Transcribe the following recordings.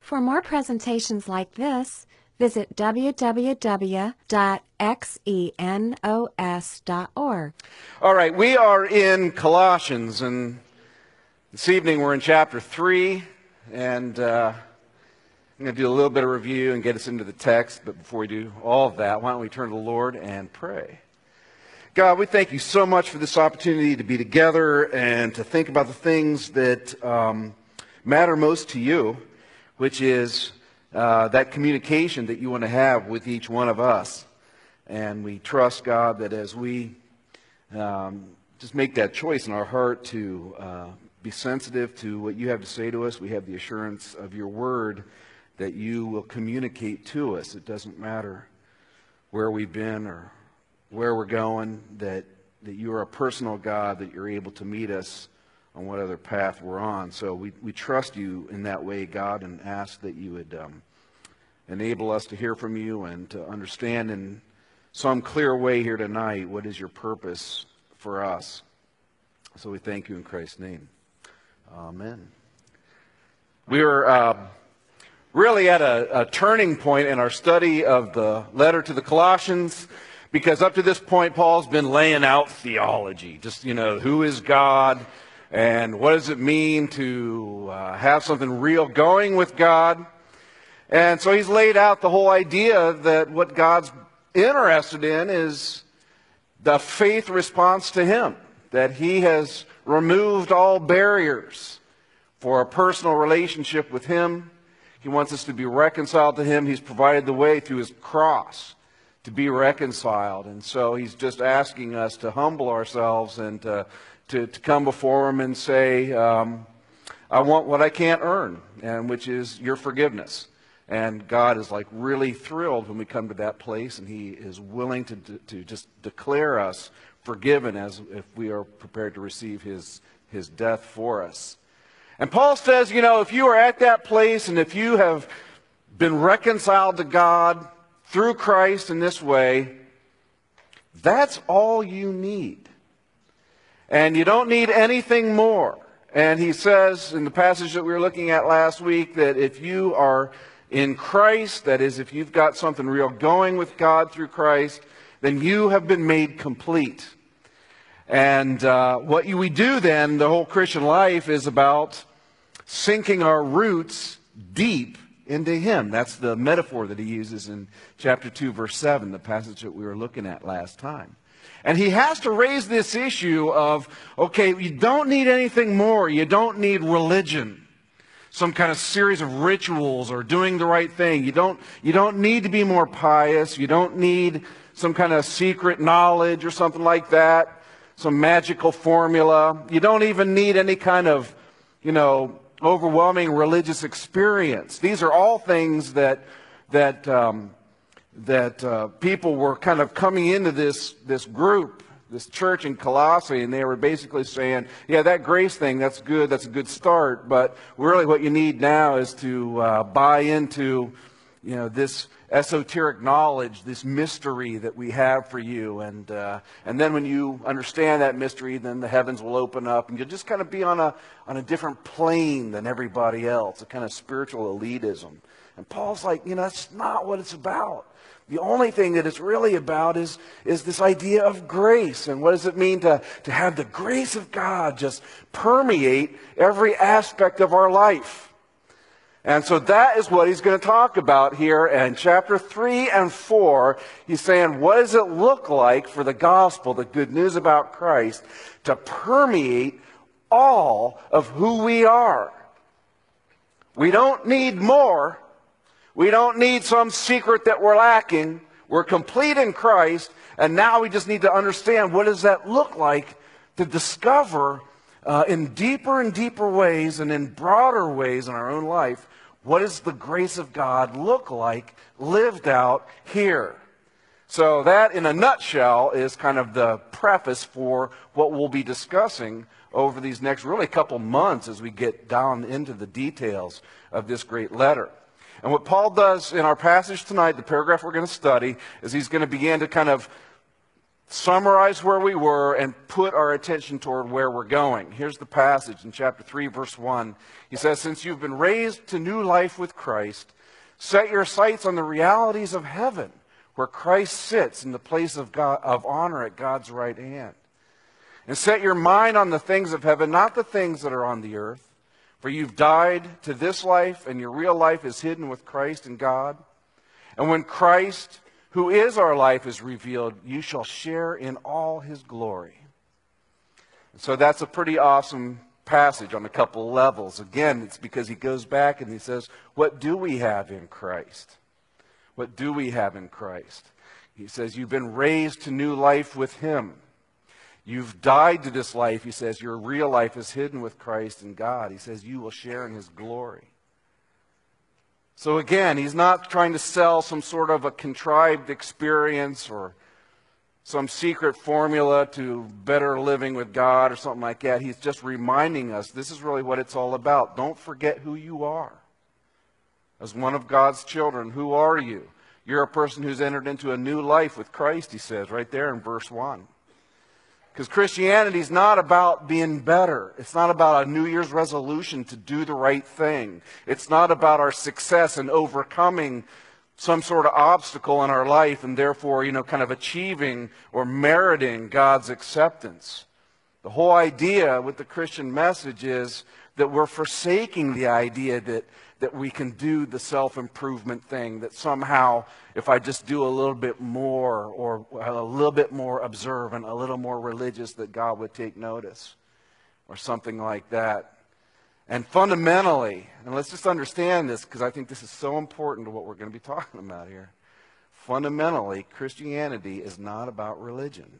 For more presentations like this, visit www.xenos.org. All right, we are in Colossians, and this evening we're in chapter 3, and I'm going to do a little bit of review and get us into the text, but before we do all of that, why don't we turn to the Lord and pray. God, we thank you so much for this opportunity to be together and to think about the things that matter most to you, which is that communication that you want to have with each one of us. And we trust, God, that as we just make that choice in our heart to be sensitive to what you have to say to us, we have the assurance of your word that you will communicate to us. It doesn't matter where we've been or where we're going, that you are a personal God, that you're able to meet us on what other path we're on. So we trust you in that way, God, and ask that you would enable us to hear from you and to understand in some clear way here tonight what is your purpose for us. So we thank you in Christ's name. Amen. We are really at a turning point in our study of the letter to the Colossians, because up to this point, Paul's been laying out theology. Just, who is God and what does it mean to have something real going with God? And so he's laid out the whole idea that what God's interested in is the faith response to him, that he has removed all barriers for a personal relationship with him. He wants us to be reconciled to him. He's provided the way through his cross to be reconciled. And so he's just asking us to humble ourselves and to come before him and say, I want what I can't earn, and which is your forgiveness. And God is like really thrilled when we come to that place, and he is willing to just declare us forgiven as if we are prepared to receive his death for us. And Paul says, if you are at that place and if you have been reconciled to God through Christ in this way, that's all you need. And you don't need anything more. And he says in the passage that we were looking at last week that if you are in Christ, that is, if you've got something real going with God through Christ, then you have been made complete. And what we do then, the whole Christian life, is about sinking our roots deep into him. That's the metaphor that he uses in chapter 2, verse 7, the passage that we were looking at last time. And he has to raise this issue of, okay, you don't need anything more. You don't need religion, some kind of series of rituals or doing the right thing. You don't need to be more pious. You don't need some kind of secret knowledge or something like that, some magical formula. You don't even need any kind of, overwhelming religious experience. These are all things that people were kind of coming into this group, this church in Colossae, and they were basically saying, yeah, that grace thing, that's good, that's a good start, but really what you need now is to buy into, this esoteric knowledge, this mystery that we have for you, and then when you understand that mystery, then the heavens will open up, and you'll just kind of be on a different plane than everybody else, a kind of spiritual elitism. And Paul's like, that's not what it's about. The only thing that it's really about is this idea of grace. And what does it mean to have the grace of God just permeate every aspect of our life? And so that is what he's going to talk about here in chapter 3 and 4. He's saying, what does it look like for the gospel, the good news about Christ, to permeate all of who we are? We don't need more. We don't need some secret that we're lacking. We're complete in Christ, and now we just need to understand what does that look like to discover in deeper and deeper ways and in broader ways in our own life, what does the grace of God look like lived out here? So that, in a nutshell, is kind of the preface for what we'll be discussing over these next really couple months as we get down into the details of this great letter. And what Paul does in our passage tonight, the paragraph we're going to study, is he's going to begin to kind of summarize where we were and put our attention toward where we're going. Here's the passage in chapter 3, verse 1. He says, "Since you've been raised to new life with Christ, set your sights on the realities of heaven, where Christ sits in the place of honor at God's right hand. And set your mind on the things of heaven, not the things that are on the earth. For you've died to this life, and your real life is hidden with Christ in God. And when Christ, who is our life, is revealed, you shall share in all his glory." And so that's a pretty awesome passage on a couple levels. Again, it's because he goes back and he says, what do we have in Christ? What do we have in Christ? He says, you've been raised to new life with him. You've died to this life. He says, your real life is hidden with Christ in God. He says, you will share in his glory. So again, he's not trying to sell some sort of a contrived experience or some secret formula to better living with God or something like that. He's just reminding us this is really what it's all about. Don't forget who you are. As one of God's children, who are you? You're a person who's entered into a new life with Christ, he says, right there in verse 1. Because Christianity is not about being better. It's not about a New Year's resolution to do the right thing. It's not about our success in overcoming some sort of obstacle in our life and therefore, kind of achieving or meriting God's acceptance. The whole idea with the Christian message is that we're forsaking the idea that we can do the self-improvement thing, that somehow if I just do a little bit more or a little bit more observant, a little more religious, that God would take notice or something like that. And fundamentally, and let's just understand this because I think this is so important to what we're going to be talking about here. Fundamentally, Christianity is not about religion.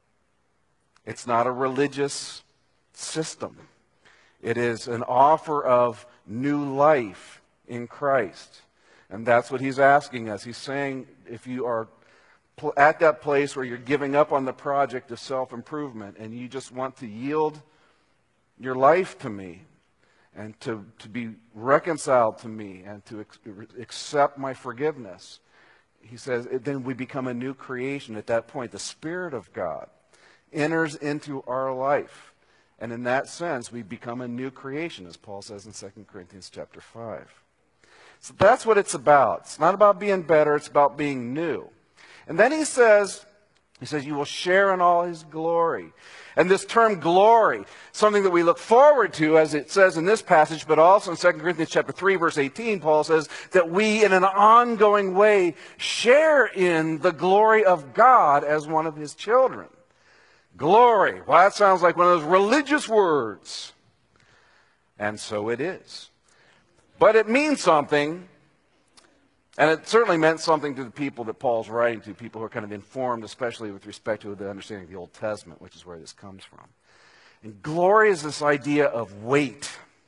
It's not a religious system. It is an offer of new life in Christ. And that's what he's asking us. He's saying if you are at that place where you're giving up on the project of self-improvement and you just want to yield your life to me and to be reconciled to me and to accept my forgiveness, he says, then we become a new creation at that point. The Spirit of God enters into our life. And in that sense, we become a new creation, as Paul says in 2 Corinthians chapter 5. So that's what it's about. It's not about being better. It's about being new. And then he says, you will share in all his glory. And this term glory, something that we look forward to, as it says in this passage, but also in 2 Corinthians chapter 3, verse 18, Paul says that we, in an ongoing way, share in the glory of God as one of his children. Glory. Well, that sounds like one of those religious words. And so it is. But it means something, and it certainly meant something to the people that Paul's writing to, people who are kind of informed, especially with respect to the understanding of the Old Testament, which is where this comes from. And glory is this idea of weight,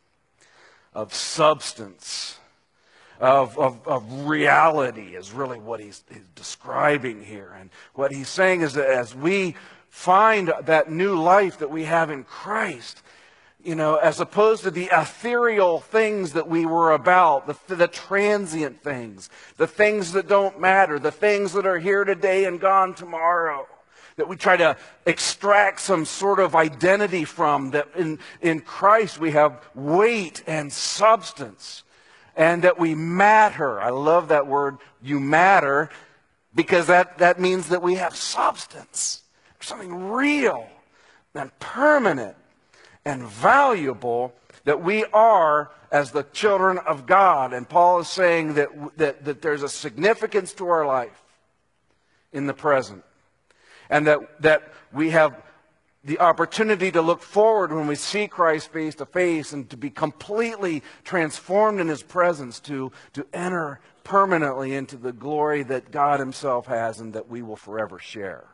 of substance, of reality is really what he's describing here. And what he's saying is that as we find that new life that we have in Christ, as opposed to the ethereal things that we were about, the transient things, the things that don't matter, the things that are here today and gone tomorrow, that we try to extract some sort of identity from, that in Christ we have weight and substance, and that we matter. I love that word, you matter, because that means that we have substance. Something real and permanent and valuable that we are as the children of God. And Paul is saying that there's a significance to our life in the present. And that we have the opportunity to look forward when we see Christ face to face and to be completely transformed in his presence, to enter permanently into the glory that God himself has and that we will forever share.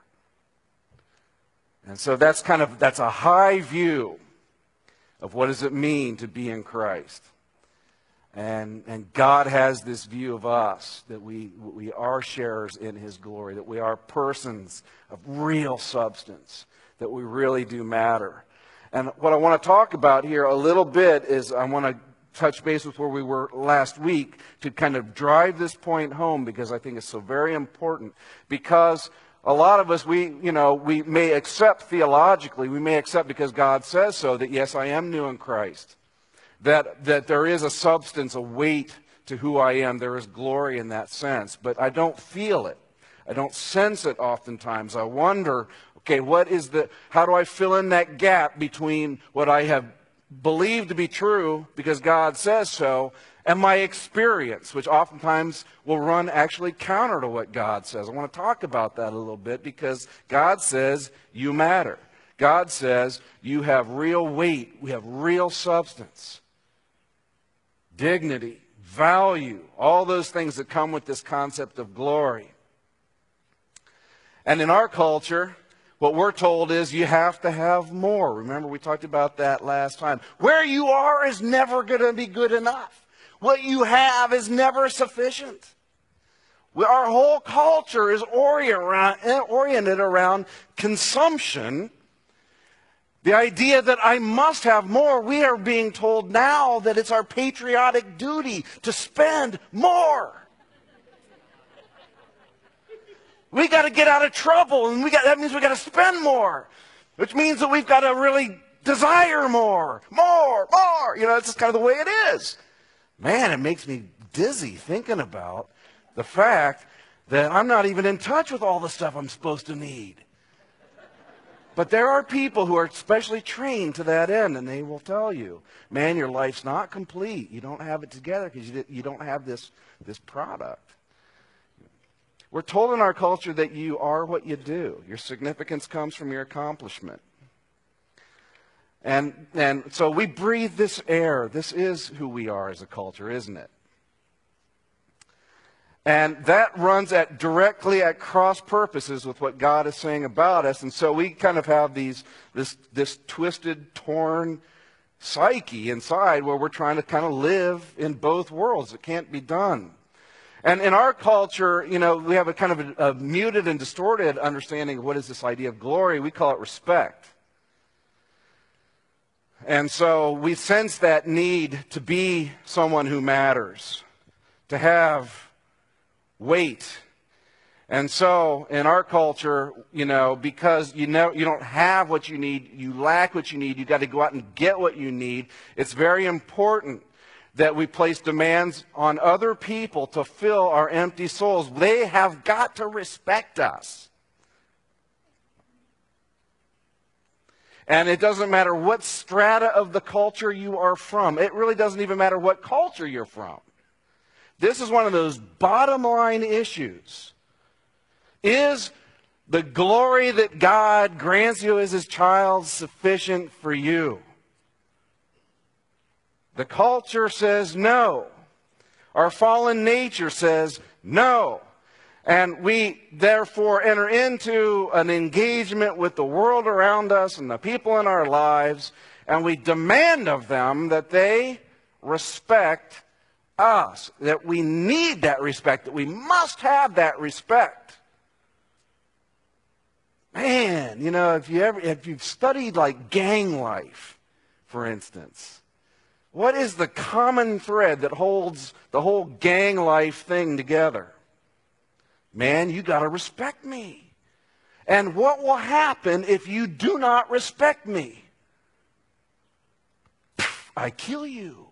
And so that's a high view of what does it mean to be in Christ. And God has this view of us, that we are sharers in his glory, that we are persons of real substance, that we really do matter. And what I want to talk about here a little bit is I want to touch base with where we were last week to kind of drive this point home, because I think it's so very important. Because a lot of us, we may accept theologically, we may accept because God says so, that yes, I am new in Christ. That there is a substance, a weight to who I am. There is glory in that sense. But I don't feel it. I don't sense it oftentimes. I wonder, okay, how do I fill in that gap between what I have believed to be true because God says so, and my experience, which oftentimes will run actually counter to what God says. I want to talk about that a little bit because God says you matter. God says you have real weight. We have real substance, dignity, value, all those things that come with this concept of glory. And in our culture, what we're told is you have to have more. Remember, we talked about that last time. Where you are is never going to be good enough. What you have is never sufficient. Our whole culture is oriented around consumption. The idea that I must have more. We are being told now that it's our patriotic duty to spend more. We got to get out of trouble, and that means we got to spend more, which means that we've got to really desire more. That's just kind of the way it is. Man, it makes me dizzy thinking about the fact that I'm not even in touch with all the stuff I'm supposed to need. But there are people who are especially trained to that end, and they will tell you, man, your life's not complete. You don't have it together because you don't have this product. We're told in our culture that you are what you do. Your significance comes from your accomplishment. And so we breathe this air. This is who we are as a culture, isn't it? And that runs directly at cross purposes with what God is saying about us. And so we kind of have this twisted, torn psyche inside where we're trying to kind of live in both worlds. It can't be done. And in our culture, we have a kind of a muted and distorted understanding of what is this idea of glory. We call it respect. And so we sense that need to be someone who matters, to have weight. And so in our culture, because you don't have what you need, you lack what you need, you got to go out and get what you need. It's very important that we place demands on other people to fill our empty souls. They have got to respect us. And it doesn't matter what strata of the culture you are from. It really doesn't even matter what culture you're from. This is one of those bottom line issues. Is the glory that God grants you as His child sufficient for you? The culture says no. Our fallen nature says no. And we therefore enter into an engagement with the world around us and the people in our lives, and we demand of them that they respect us, that we need that respect, that we must have that respect. Man, if you've studied like gang life, for instance, what is the common thread that holds the whole gang life thing together? Man, you got to respect me. And what will happen if you do not respect me? I kill you.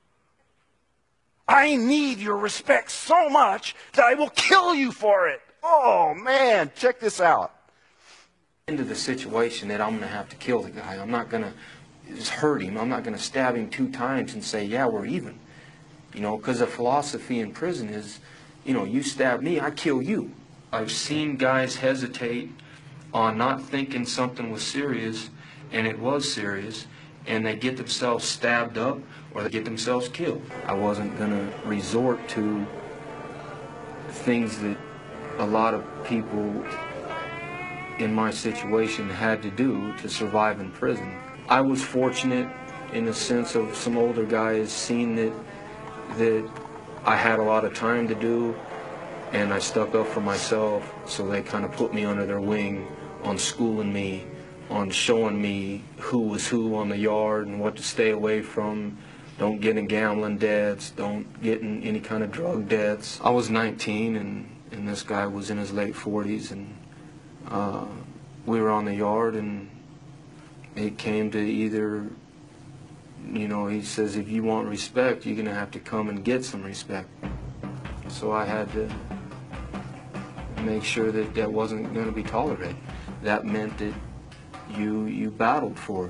I need your respect so much that I will kill you for it. Oh, man, check this out. Into the situation that I'm going to have to kill the guy. I'm not going to just hurt him. I'm not going to stab him 2 times and say, yeah, we're even. Because the philosophy in prison is, you stab me, I kill you. I've seen guys hesitate on not thinking something was serious, and it was serious, and they get themselves stabbed up or they get themselves killed. I wasn't going to resort to things that a lot of people in my situation had to do to survive in prison. I was fortunate in the sense of some older guys seeing that I had a lot of time to do, and I stuck up for myself, so they kind of put me under their wing on schooling me, on showing me who was who on the yard and what to stay away from. Don't get in gambling debts, don't get in any kind of drug debts. I was 19 and this guy was in his late 40s, and We were on the yard, and it came to either, he says, if you want respect, you're going to have to come and get some respect. So I had to make sure that that wasn't going to be tolerated. That meant that you battled for it.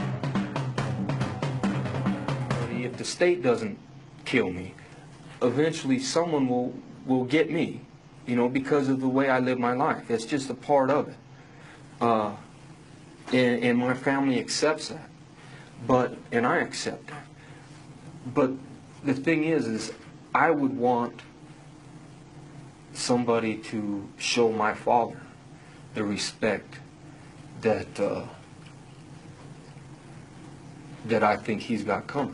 If the state doesn't kill me, eventually someone will get me, because of the way I live my life. It's just a part of it. And my family accepts that. And I accept that. But the thing is I would want somebody to show my father the respect that that I think he's got coming.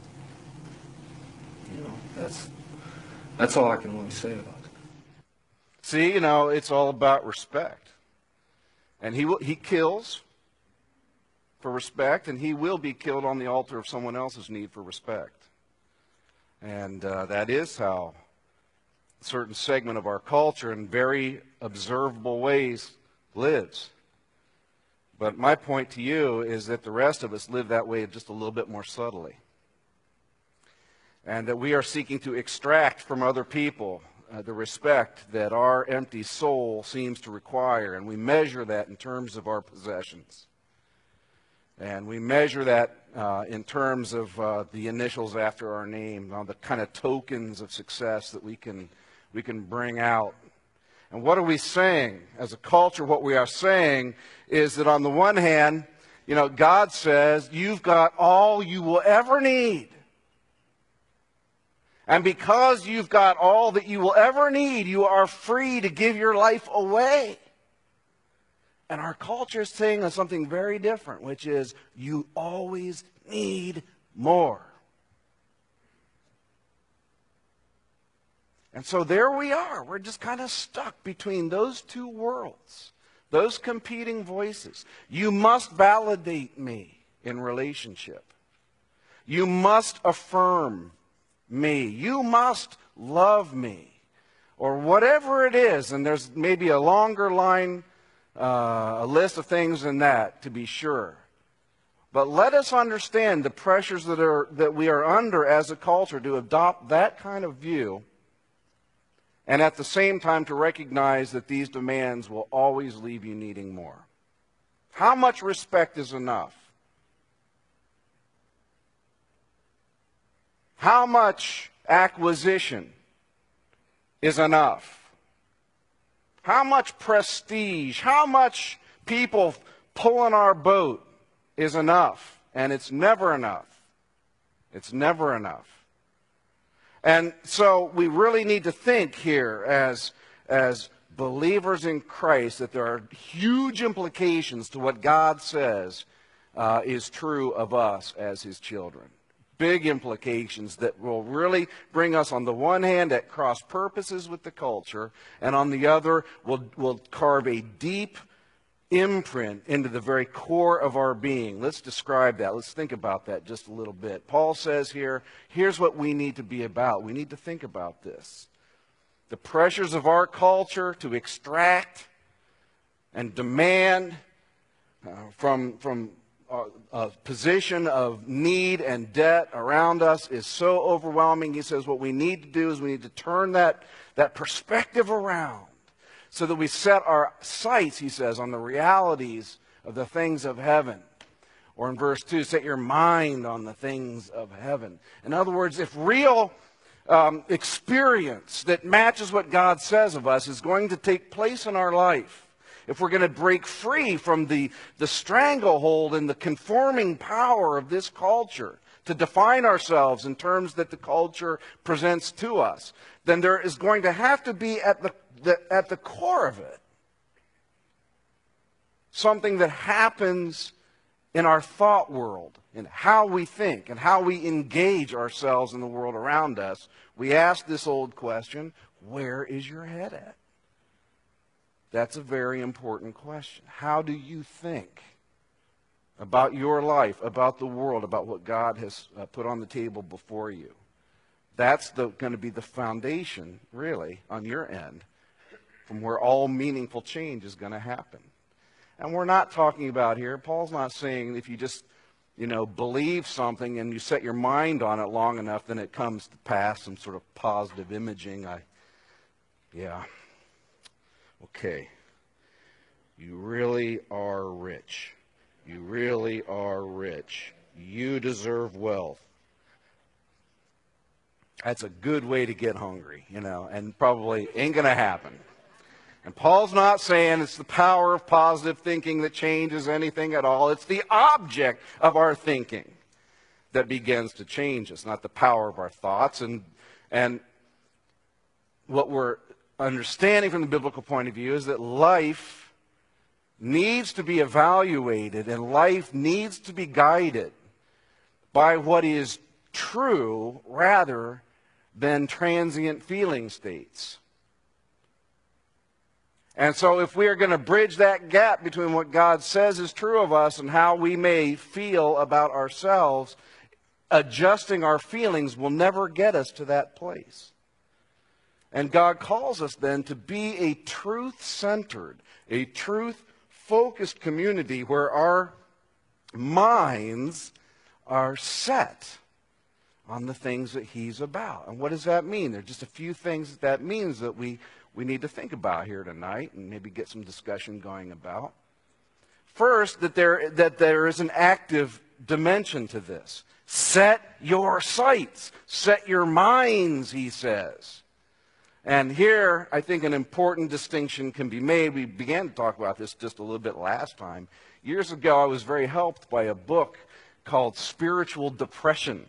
That's all I can really say about it. See, it's all about respect. And he kills for respect, and he will be killed on the altar of someone else's need for respect. And that is how a certain segment of our culture in very observable ways lives. But my point to you is that the rest of us live that way just a little bit more subtly. And that we are seeking to extract from other people the respect that our empty soul seems to require. And we measure that in terms of our possessions. And we measure that in terms of the initials after our name, the kind of tokens of success that we can bring out. And what are we saying? As a culture, what we are saying is that on the one hand, God says, you've got all you will ever need. And because you've got all that you will ever need, you are free to give your life away. And our culture is saying something very different, which is you always need more. And so there we are. We're just kind of stuck between those two worlds, those competing voices. You must validate me in relationship. You must affirm me. You must love me. Or whatever it is, and there's maybe a longer line, a list of things than that, to be sure. But let us understand the pressures that we are under as a culture to adopt that kind of view, and at the same time to recognize that these demands will always leave you needing more. How much respect is enough? How much acquisition is enough? How much prestige, how much people pulling our boat is enough? And it's never enough. It's never enough. And so we really need to think here as believers in Christ that there are huge implications to what God says is true of us as His children. Big implications that will really bring us, on the one hand, at cross purposes with the culture, and on the other, will carve a deep imprint into the very core of our being. Let's describe that. Let's think about that just a little bit. Paul says here, here's what we need to be about. We need to think about this. The pressures of our culture to extract and demand from a position of need and debt around us is so overwhelming. He says what we need to do is we need to turn that perspective around so that we set our sights, he says, on the realities of the things of heaven. Or in verse 2, set your mind on the things of heaven. In other words, if real experience that matches what God says of us is going to take place in our life, if we're going to break free from the stranglehold and the conforming power of this culture to define ourselves in terms that the culture presents to us, then there is going to have to be at the core of it something that happens in our thought world, in how we think and how we engage ourselves in the world around us. We ask this old question, where is your head at? That's a very important question. How do you think about your life, about the world, about what God has put on the table before you? That's going to be the foundation, really, on your end, from where all meaningful change is going to happen. And we're not talking about here, Paul's not saying if you just, believe something and you set your mind on it long enough, then it comes to pass, some sort of positive imaging. Okay. You really are rich. You really are rich. You deserve wealth. That's a good way to get hungry, and probably ain't going to happen. And Paul's not saying it's the power of positive thinking that changes anything at all. It's the object of our thinking that begins to change us, not the power of our thoughts. And what we're understanding from the biblical point of view is that life needs to be evaluated and life needs to be guided by what is true rather than transient feeling states. And so if we are going to bridge that gap between what God says is true of us and how we may feel about ourselves, adjusting our feelings will never get us to that place. And God calls us then to be a truth-centered, a truth-focused community where our minds are set on the things that He's about. And what does that mean? There are just a few things that means that we need to think about here tonight and maybe get some discussion going about. First, that there is an active dimension to this. Set your sights. Set your minds, he says. And here, I think an important distinction can be made. We began to talk about this just a little bit last time. Years ago, I was very helped by a book called Spiritual Depression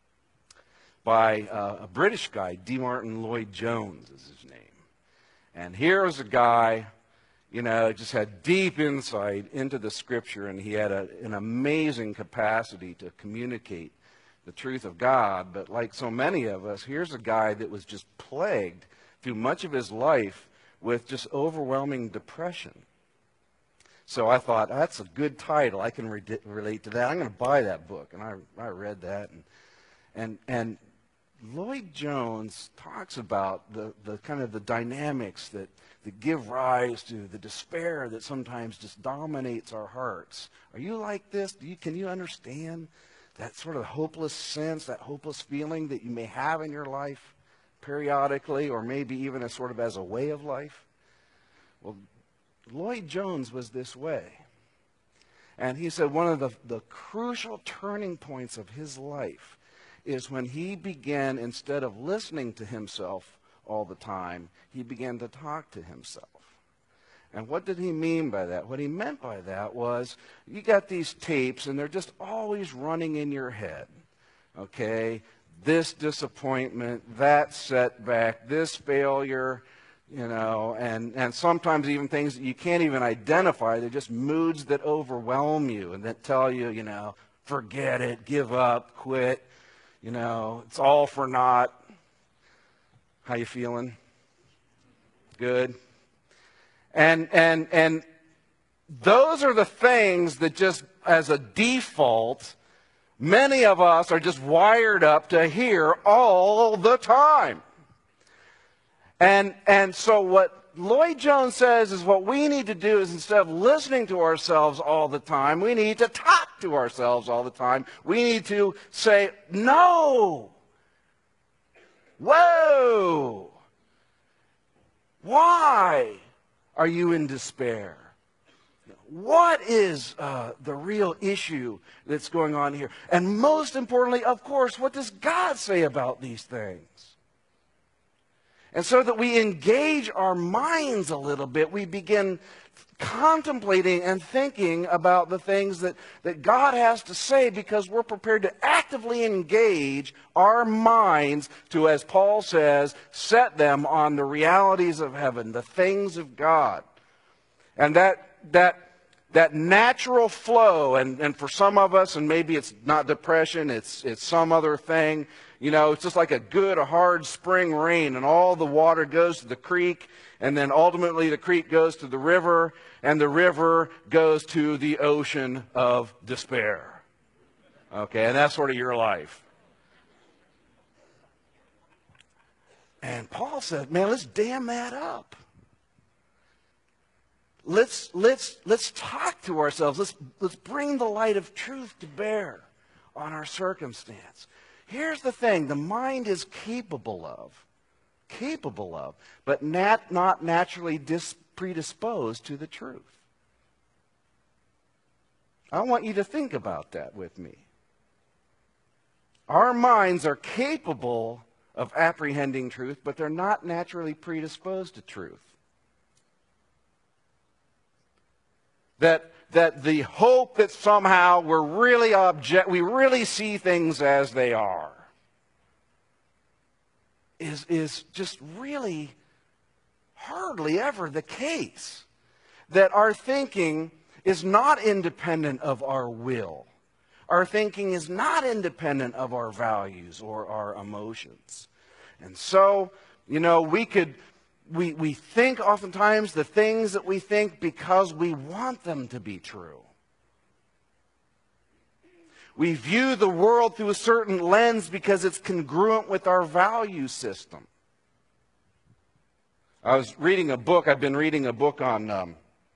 by a British guy, D. Martin Lloyd-Jones is his name. And here was a guy, just had deep insight into the Scripture, and he had an amazing capacity to communicate the truth of God. But like so many of us, here's a guy that was just plagued through much of his life with just overwhelming depression. So I thought, that's a good title. I can relate to that. I'm going to buy that book. And I read that. And Lloyd-Jones talks about the kind of the dynamics that give rise to the despair that sometimes just dominates our hearts. Are you like this? Can you understand that sort of hopeless sense, that hopeless feeling that you may have in your life periodically, or maybe even as sort of as a way of life? Well, Lloyd-Jones was this way. And he said one of the crucial turning points of his life is when he began, instead of listening to himself all the time, he began to talk to himself. And what did he mean by that? What he meant by that was, you got these tapes and they're just always running in your head. Okay? This disappointment, that setback, this failure, and sometimes even things that you can't even identify. They're just moods that overwhelm you and that tell you, forget it, give up, quit. It's all for naught. How you feeling? Good. And those are the things that just as a default, many of us are just wired up to hear all the time. And so what Lloyd-Jones says is what we need to do is, instead of listening to ourselves all the time, we need to talk to ourselves all the time. We need to say, no. Whoa. Why are you in despair? What is the real issue that's going on here? And most importantly, of course, what does God say about these things? And so that we engage our minds a little bit, we begin contemplating and thinking about the things that God has to say, because we're prepared to actively engage our minds to, as Paul says, set them on the realities of heaven, the things of God. And that natural flow, and for some of us, and maybe it's not depression, it's some other thing, it's just like a hard spring rain, and all the water goes to the creek, and then ultimately the creek goes to the river, and the river goes to the ocean of despair. Okay, and that's sort of your life. And Paul said, man, let's dam that up. let's talk to ourselves. Let's bring the light of truth to bear on our circumstance. Here's the thing: the mind is capable of, but not naturally predisposed to the truth. I want you to think about that with me. Our minds are capable of apprehending truth, but they're not naturally predisposed to truth. That the hope that somehow we really see things as they are is just really hardly ever the case. That our thinking is not independent of our will. Our thinking is not independent of our values or our emotions. And so, we think oftentimes the things that we think because we want them to be true. We view the world through a certain lens because it's congruent with our value system. I've been reading a book on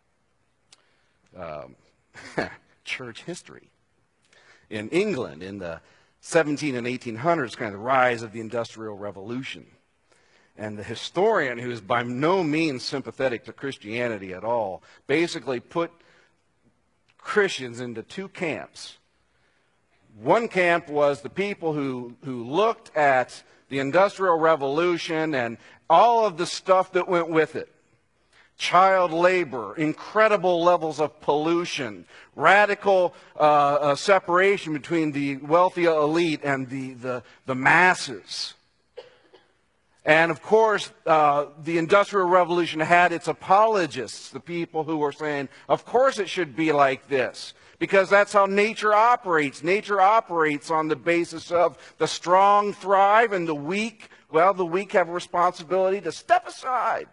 church history in England in the 17 and 1800s, kind of the rise of the Industrial Revolution. And the historian, who is by no means sympathetic to Christianity at all, basically put Christians into two camps. One camp was the people who looked at the Industrial Revolution and all of the stuff that went with it. Child labor, incredible levels of pollution, radical separation between the wealthy elite and the masses. And of course, the Industrial Revolution had its apologists, the people who were saying, of course it should be like this, because that's how nature operates. Nature operates on the basis of the strong thrive and the weak have a responsibility to step aside.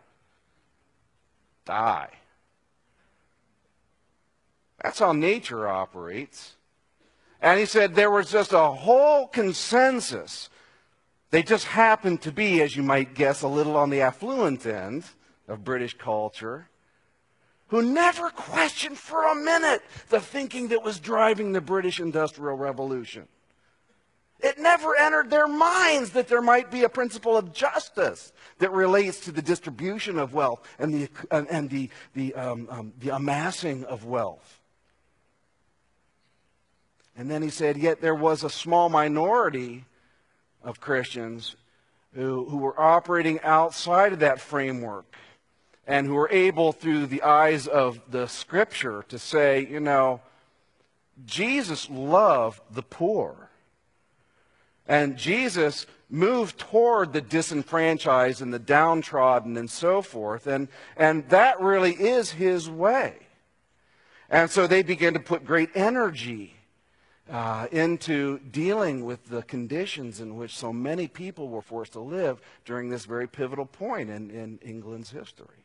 Die. That's how nature operates. And he said there was just a whole consensus. They just happened to be, as you might guess, a little on the affluent end of British culture, who never questioned for a minute the thinking that was driving the British Industrial Revolution. It never entered their minds that there might be a principle of justice that relates to the distribution of wealth and the amassing of wealth. And then he said, yet there was a small minority of Christians who were operating outside of that framework and who were able, through the eyes of the Scripture, to say, Jesus loved the poor. And Jesus moved toward the disenfranchised and the downtrodden and so forth. And that really is his way. And so they began to put great energy into dealing with the conditions in which so many people were forced to live during this very pivotal point in England's history.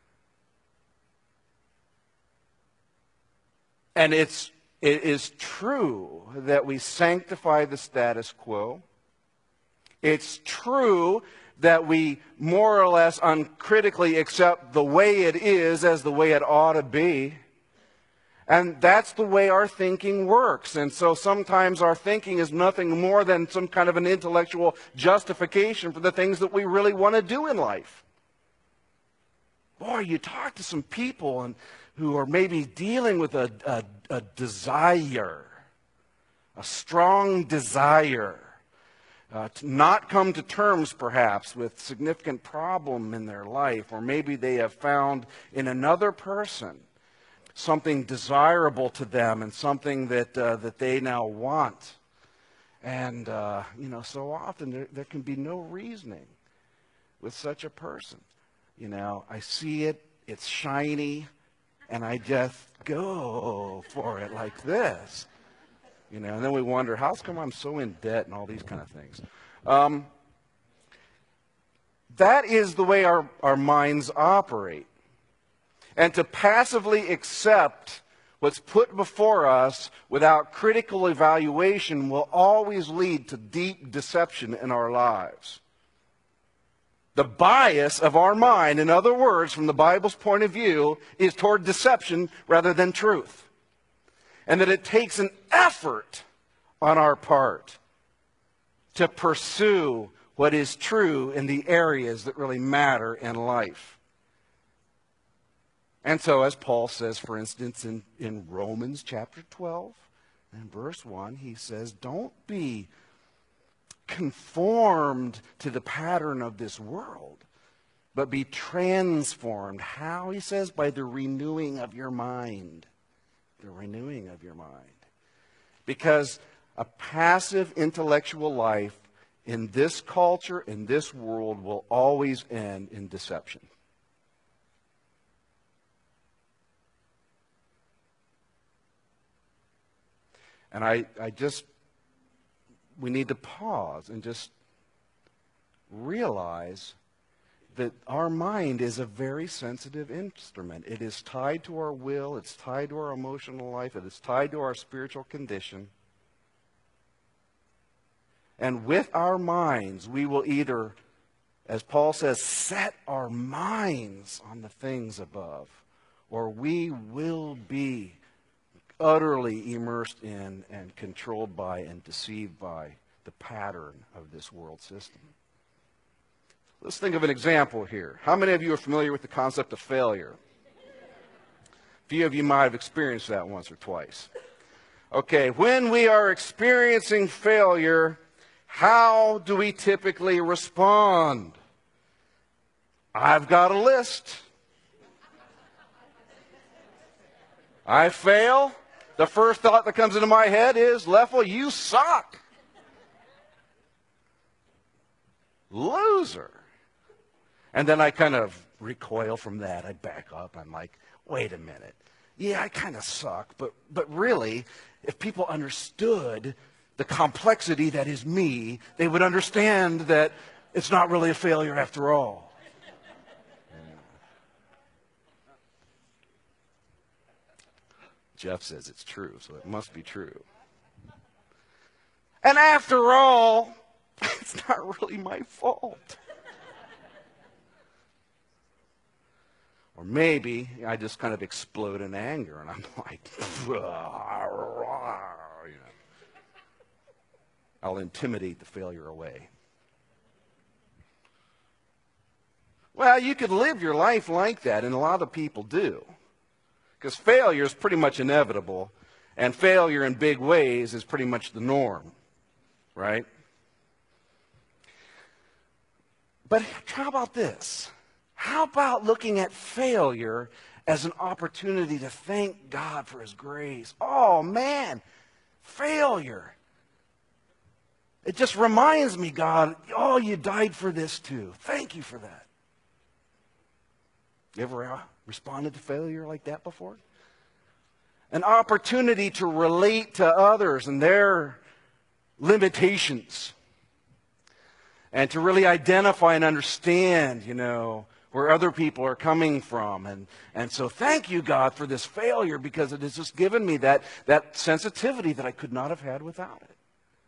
And it is true that we sanctify the status quo. It's true that we more or less uncritically accept the way it is as the way it ought to be. And that's the way our thinking works. And so sometimes our thinking is nothing more than some kind of an intellectual justification for the things that we really want to do in life. Boy, you talk to some people who are maybe dealing with a desire, a strong desire, to not come to terms perhaps with significant problem in their life, or maybe they have found in another person something desirable to them and something that they now want. And, so often there can be no reasoning with such a person. I see it, it's shiny, and I just go for it like this. And then we wonder, how come I'm so in debt and all these kind of things? That is the way our minds operate. And to passively accept what's put before us without critical evaluation will always lead to deep deception in our lives. The bias of our mind, in other words, from the Bible's point of view, is toward deception rather than truth. And that it takes an effort on our part to pursue what is true in the areas that really matter in life. And so, as Paul says, for instance, in Romans chapter 12 and verse 1, he says, don't be conformed to the pattern of this world, but be transformed. How? He says, by the renewing of your mind. The renewing of your mind. Because a passive intellectual life in this culture, in this world, will always end in deception. And we need to pause and just realize that our mind is a very sensitive instrument. It is tied to our will, it's tied to our emotional life, it is tied to our spiritual condition. And with our minds, we will either, as Paul says, set our minds on the things above, or we will be utterly immersed in and controlled by and deceived by the pattern of this world system. Let's think of an example here. How many of you are familiar with the concept of failure? A few of you might have experienced that once or twice. Okay, when we are experiencing failure, how do we typically respond? I've got a list. I fail. The first thought that comes into my head is, Leffel, you suck. Loser. And then I kind of recoil from that. I back up. I'm like, wait a minute. Yeah, I kind of suck. But really, if people understood the complexity that is me, they would understand that it's not really a failure after all. Jeff says it's true, so it must be true. And after all, it's not really my fault. Or maybe I just kind of explode in anger and I'm like, I'll intimidate the failure away. Well, you could live your life like that, and a lot of people do. Because failure is pretty much inevitable, and failure in big ways is pretty much the norm, right? But how about this? How about looking at failure as an opportunity to thank God for His grace? Oh, man, failure. It just reminds me, God, oh, you died for this too. Thank you for that. You ever responded to failure like that before? An opportunity to relate to others and their limitations. And to really identify and understand, where other people are coming from. And so thank you, God, for this failure, because it has just given me that sensitivity that I could not have had without it.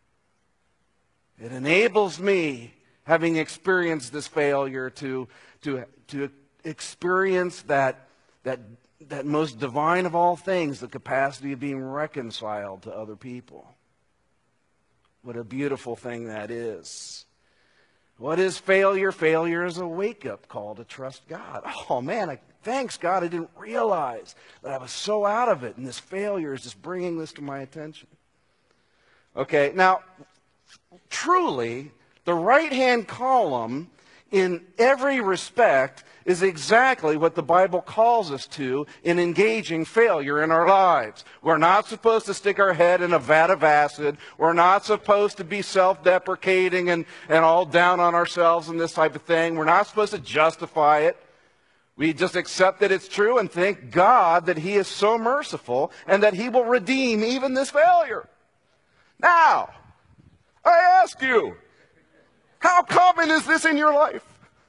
It enables me, having experienced this failure, to experience that most divine of all things, the capacity of being reconciled to other people. What a beautiful thing that is. What is failure? Failure is a wake-up call to trust God. Oh, man, thanks, God, I didn't realize that I was so out of it, and this failure is just bringing this to my attention. Okay, now, truly, the right-hand column, in every respect, is exactly what the Bible calls us to in engaging failure in our lives. We're not supposed to stick our head in a vat of acid. We're not supposed to be self-deprecating and all down on ourselves and this type of thing. We're not supposed to justify it. We just accept that it's true and thank God that He is so merciful and that He will redeem even this failure. Now, I ask you, how common is this in your life?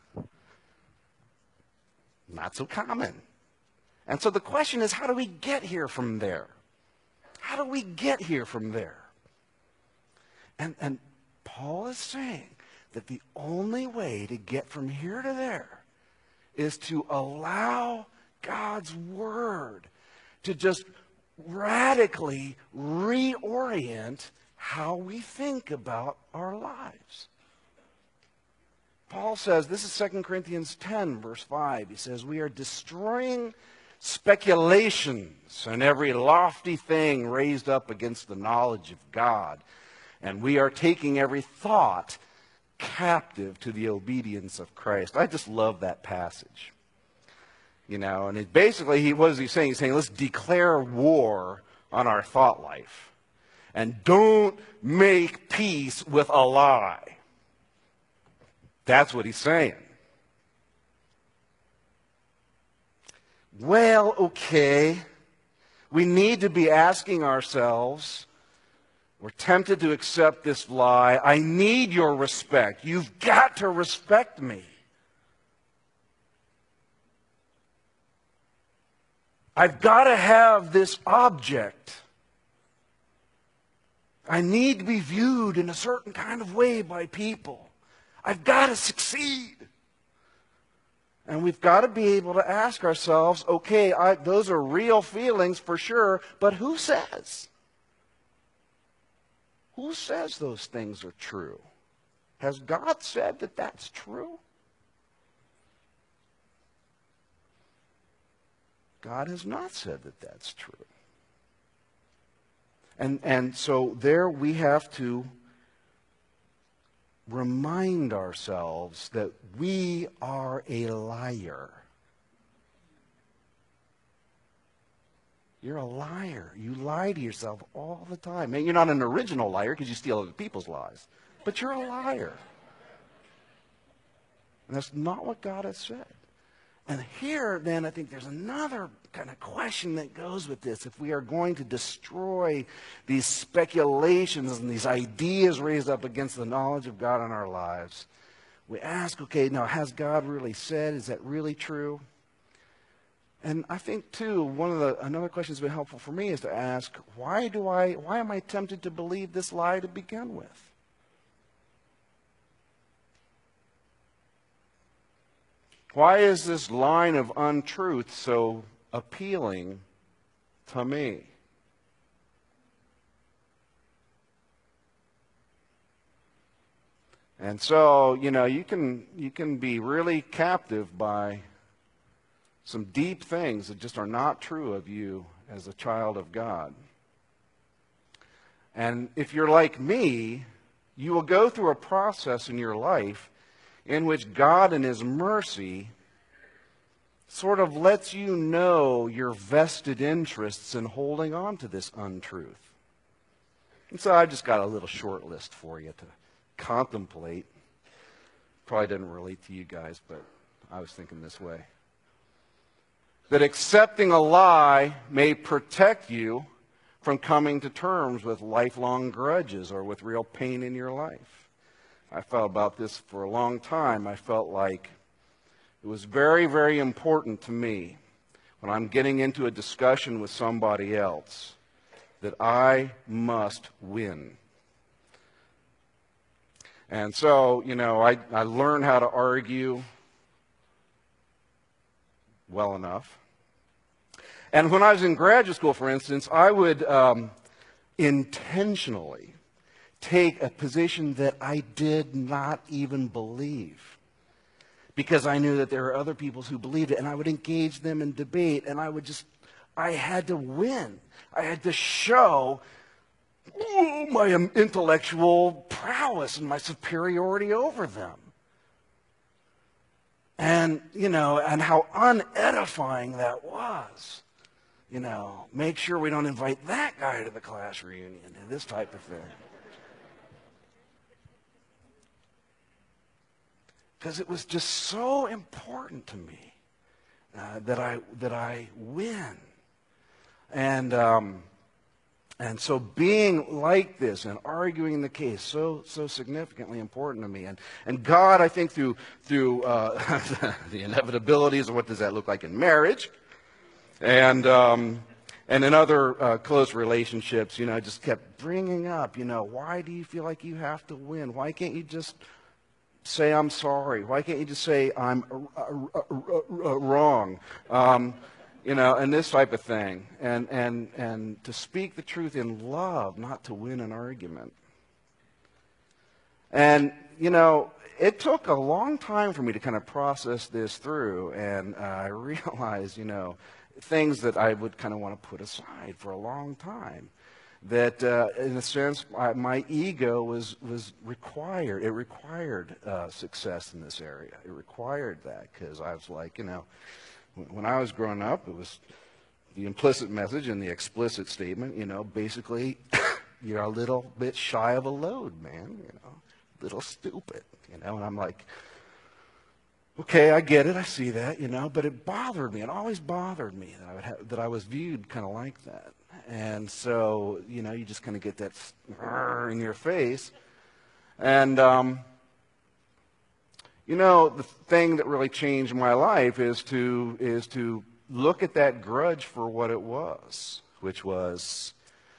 Not so common. And so the question is, how do we get here from there? How do we get here from there? And Paul is saying that the only way to get from here to there is to allow God's Word to just radically reorient how we think about our lives. Paul says, this is 2 Corinthians 10, verse 5. He says, we are destroying speculations and every lofty thing raised up against the knowledge of God. And we are taking every thought captive to the obedience of Christ. I just love that passage. You know, and basically, what is he saying? He's saying, let's declare war on our thought life. And don't make peace with a lie. That's what he's saying. Well, okay. We need to be asking ourselves, we're tempted to accept this lie. I need your respect. You've got to respect me. I've got to have this object. I need to be viewed in a certain kind of way by people. I've got to succeed. And we've got to be able to ask ourselves, okay, those are real feelings for sure, but who says? Who says those things are true? Has God said that that's true? God has not said that that's true. And so there we have to remind ourselves that we are a liar. You're a liar. You lie to yourself all the time. And you're not an original liar because you steal other people's lies. But you're a liar. And that's not what God has said. And here, then, I think there's another kind of question that goes with this. If we are going to destroy these speculations and these ideas raised up against the knowledge of God in our lives, we ask, okay, now, has God really said? Is that really true? And I think, too, another question that's been helpful for me is to ask, why am I tempted to believe this lie to begin with? Why is this line of untruth so appealing to me? And so, you know, you can be really captive by some deep things that just are not true of you as a child of God. And if you're like me, you will go through a process in your life in which God in His mercy sort of lets you know your vested interests in holding on to this untruth. And so I've just got a little short list for you to contemplate. Probably doesn't relate to you guys, but I was thinking this way. That accepting a lie may protect you from coming to terms with lifelong grudges or with real pain in your life. I felt about this for a long time. I felt like it was very, very important to me when I'm getting into a discussion with somebody else that I must win. And so, you know, I learned how to argue well enough. And when I was in graduate school, for instance, I would intentionally take a position that I did not even believe, because I knew that there were other people who believed it, and I would engage them in debate, and I had to win. I had to show my intellectual prowess and my superiority over them. And, you know, and how unedifying that was. You know, make sure we don't invite that guy to the class reunion and this type of thing. Because it was just so important to me that I win. And so being like this and arguing the case so significantly important to me. And God, I think through the inevitabilities of what does that look like in marriage, and in other close relationships, you know, just kept bringing up, you know, why do you feel like you have to win? Why can't you just say I'm sorry? Why can't you just say I'm wrong? And this type of thing. And to speak the truth in love, not to win an argument. And, it took a long time for me to kind of process this through, and I realized, things that I would kind of want to put aside for a long time. That, in a sense, my ego was required. It required success in this area. It required that, because I was like, when I was growing up, it was the implicit message and the explicit statement, basically, you're a little bit shy of a load, man, little stupid, and I'm like, okay, I get it, I see that, but it bothered me. It always bothered me that I was viewed kind of like that. And so, you just kind of get that in your face. And, the thing that really changed my life is to look at that grudge for what it was, which was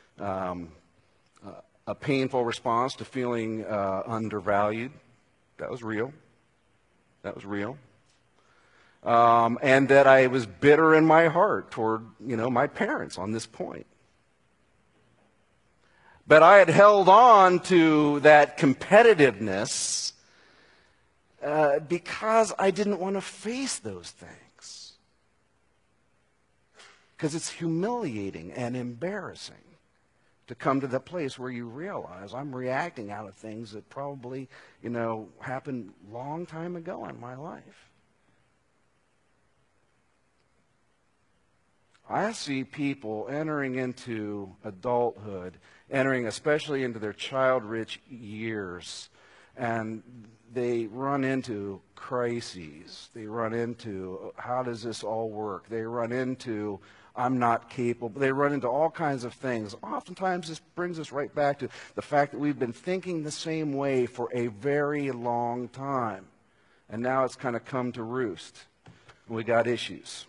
a painful response to feeling undervalued. That was real. That was real. And that I was bitter in my heart toward, my parents on this point. But I had held on to that competitiveness because I didn't want to face those things. Because it's humiliating and embarrassing to come to the place where you realize I'm reacting out of things that probably, happened a long time ago in my life. I see people entering into adulthood, entering especially into their child-rich years, and they run into crises. They run into, how does this all work? They run into, I'm not capable. They run into all kinds of things. Oftentimes this brings us right back to the fact that we've been thinking the same way for a very long time. And now it's kind of come to roost. We got issues.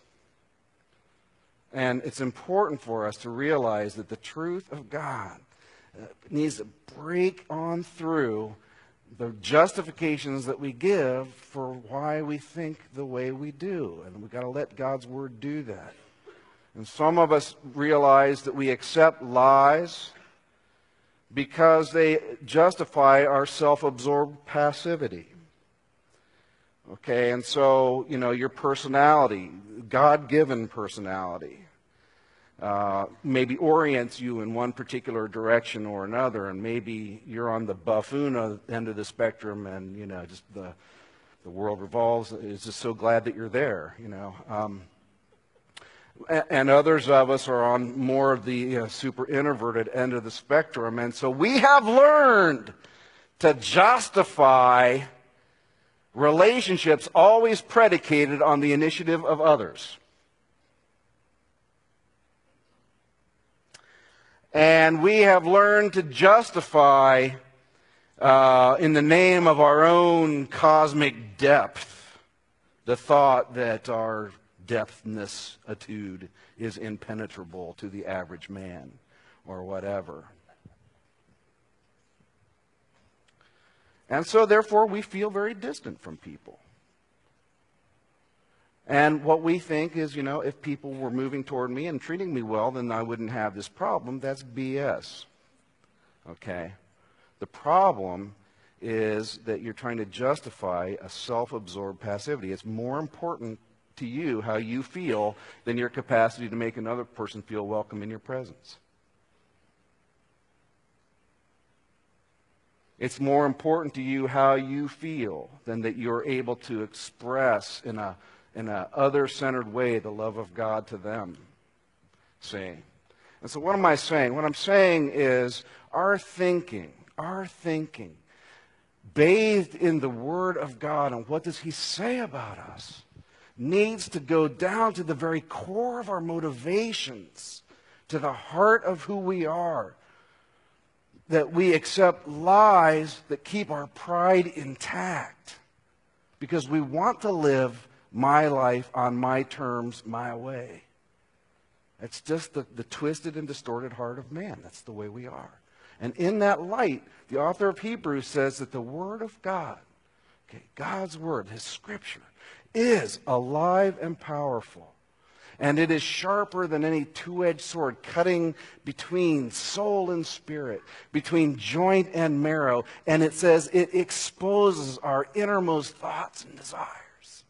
And it's important for us to realize that the truth of God needs to break on through the justifications that we give for why we think the way we do. And we've got to let God's Word do that. And some of us realize that we accept lies because they justify our self-absorbed passivity. Okay, and so, your personality, God-given personality, maybe orients you in one particular direction or another, and maybe you're on the buffoon end of the spectrum, and, just the world revolves. It's just so glad that you're there, And others of us are on more of the super introverted end of the spectrum. And so we have learned to justify relationships always predicated on the initiative of others. And we have learned to justify, in the name of our own cosmic depth, the thought that our depthness-atude is impenetrable to the average man or whatever. And so, therefore, we feel very distant from people. And what we think is, if people were moving toward me and treating me well, then I wouldn't have this problem. That's BS. Okay? The problem is that you're trying to justify a self-absorbed passivity. It's more important to you how you feel than your capacity to make another person feel welcome in your presence. It's more important to you how you feel than that you're able to express in a other-centered way the love of God to them. See? And so what am I saying? What I'm saying is our thinking, bathed in the Word of God, and what does He say about us, needs to go down to the very core of our motivations, to the heart of who we are, that we accept lies that keep our pride intact because we want to live my life on my terms, my way. It's just the twisted and distorted heart of man. That's the way we are. And in that light, the author of Hebrews says that the Word of God Okay, God's Word, His Scripture, is alive and powerful. And it is sharper than any two-edged sword, cutting between soul and spirit, between joint and marrow. And it says it exposes our innermost thoughts and desires.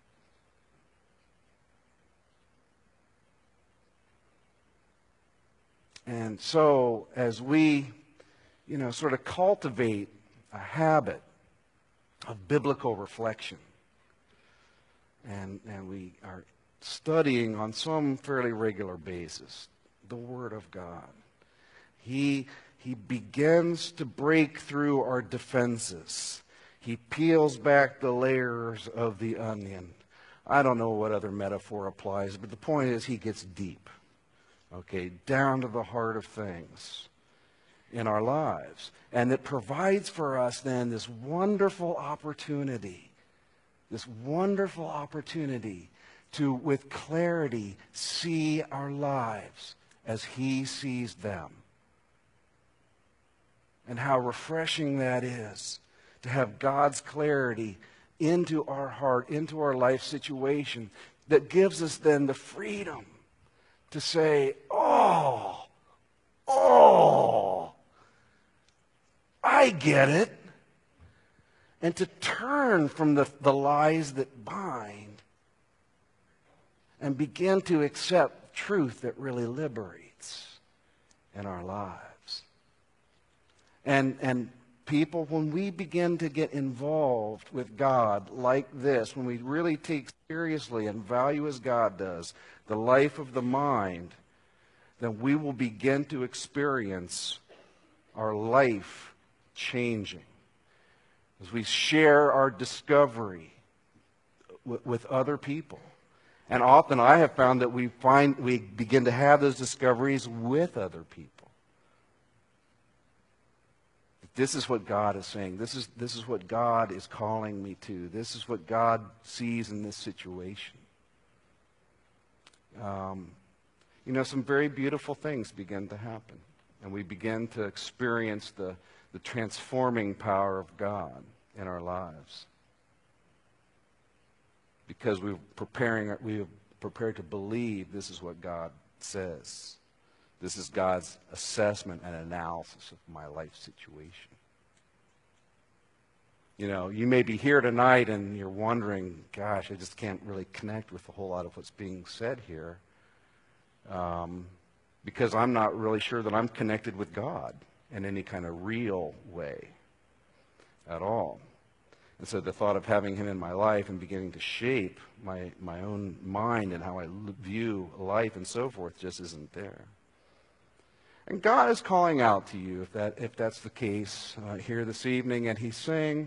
And so as we, sort of cultivate a habit of biblical reflection, and we are studying on some fairly regular basis the Word of God, He begins to break through our defenses. He peels back the layers of the onion. I don't know what other metaphor applies, but the point is He gets deep, okay, down to the heart of things in our lives. And it provides for us then this wonderful opportunity to, with clarity, see our lives as He sees them. And how refreshing that is, to have God's clarity into our heart, into our life situation, that gives us then the freedom to say, oh, I get it. And to turn from the lies that bind and begin to accept truth that really liberates in our lives. And people, when we begin to get involved with God like this, when we really take seriously and value as God does the life of the mind, then we will begin to experience our life changing. As we share our discovery with other people. And often I have found that we begin to have those discoveries with other people. This is what God is saying. This is what God is calling me to. This is what God sees in this situation. Some very beautiful things begin to happen. And we begin to experience the transforming power of God in our lives. Because we have prepared to believe this is what God says. This is God's assessment and analysis of my life situation. You may be here tonight and you're wondering, gosh, I just can't really connect with a whole lot of what's being said here. Because I'm not really sure that I'm connected with God in any kind of real way at all. And so the thought of having Him in my life and beginning to shape my own mind and how I view life and so forth just isn't there. And God is calling out to you, if that's the case here this evening, and He's saying,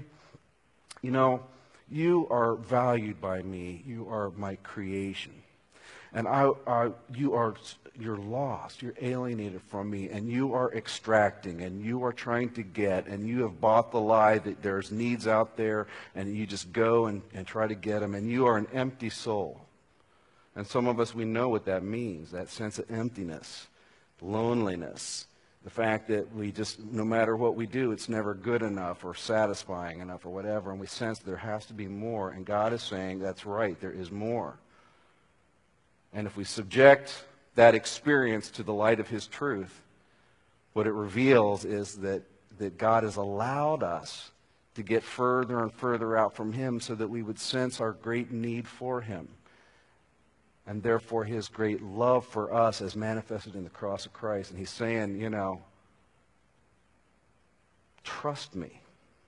you are valued by me. You are my creation. And you're lost, you're alienated from me, and you are extracting, and you are trying to get, and you have bought the lie that there's needs out there, and you just go and try to get them, and you are an empty soul. And some of us, we know what that means, that sense of emptiness, loneliness, the fact that we just, no matter what we do, it's never good enough or satisfying enough or whatever, and we sense there has to be more, and God is saying, that's right, there is more. And if we subject that experience to the light of His truth, what it reveals is that God has allowed us to get further and further out from Him so that we would sense our great need for Him. And therefore His great love for us as manifested in the cross of Christ. And He's saying, trust me.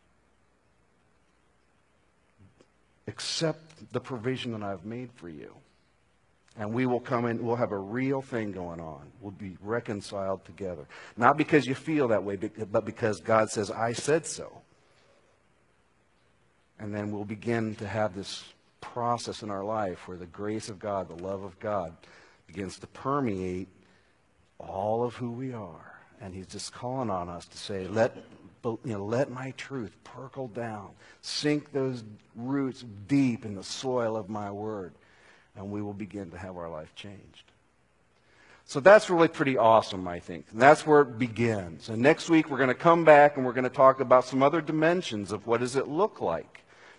Accept the provision that I've made for you. And we will come in, we'll have a real thing going on. We'll be reconciled together. Not because you feel that way, but because God says, I said so. And then we'll begin to have this process in our life where the grace of God, the love of God, begins to permeate all of who we are. And He's just calling on us to say, let my truth percolate down. Sink those roots deep in the soil of my word. And we will begin to have our life changed. So that's really pretty awesome, I think. And that's where it begins. And next week we're going to come back and we're going to talk about some other dimensions of what does it look like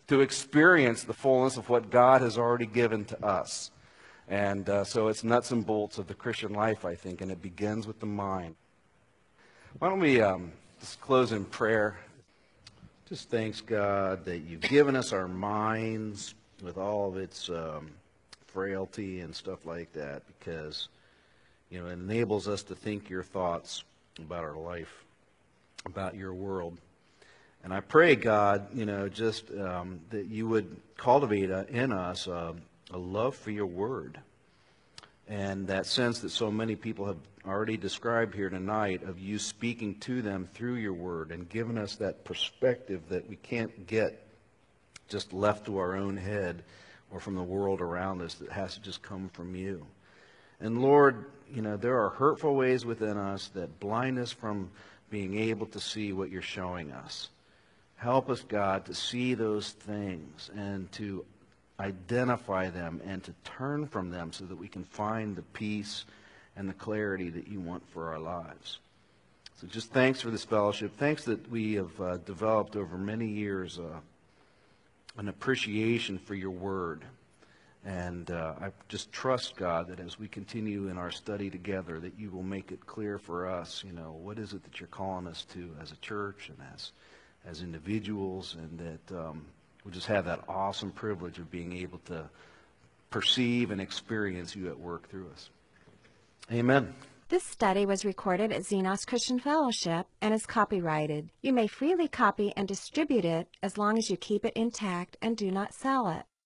to experience the fullness of what God has already given to us. And so it's nuts and bolts of the Christian life, I think, and it begins with the mind. Why don't we just close in prayer? Just thanks, God, that you've given us our minds with all of its frailty and stuff like that, because, it enables us to think your thoughts about our life, about your world. And I pray, God, just that you would cultivate in us a love for your word, and that sense that so many people have already described here tonight of you speaking to them through your word and giving us that perspective that we can't get just left to our own head or from the world around us, that has to just come from you. And Lord, there are hurtful ways within us that blind us from being able to see what you're showing us. Help us, God, to see those things and to identify them and to turn from them so that we can find the peace and the clarity that you want for our lives. So just thanks for this fellowship. Thanks that we have developed over many years an appreciation for your word. And I just trust, God, that as we continue in our study together, that you will make it clear for us, what is it that you're calling us to as a church and as individuals, and that we'll just have that awesome privilege of being able to perceive and experience you at work through us. Amen. This study was recorded at Xenos Christian Fellowship and is copyrighted. You may freely copy and distribute it as long as you keep it intact and do not sell it.